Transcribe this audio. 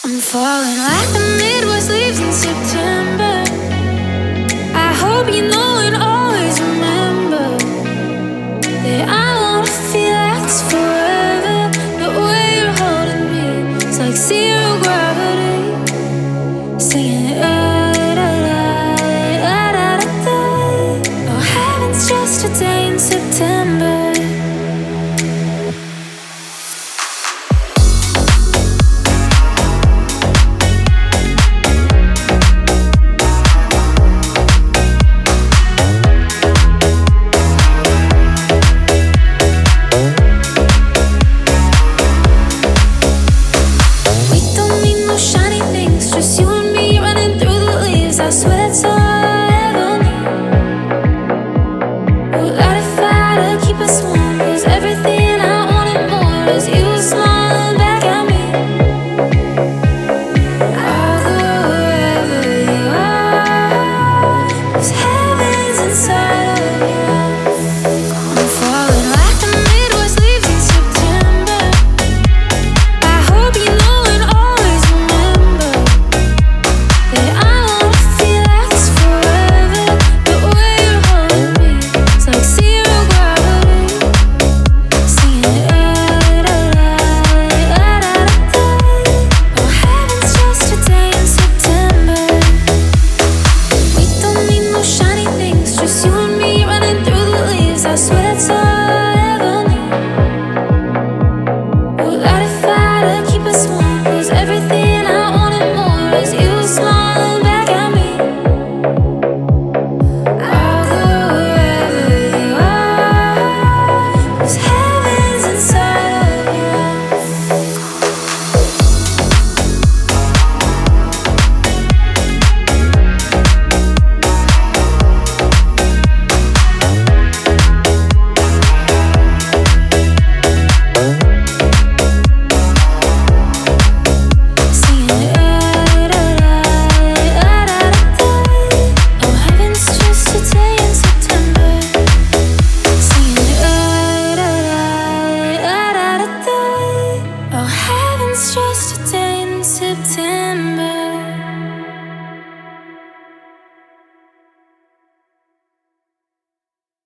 I'm falling like the Midwest leaves in September. I hope you know and always remember that I wanna feel like it's forever. The way you're holding me, it's like zero gravity.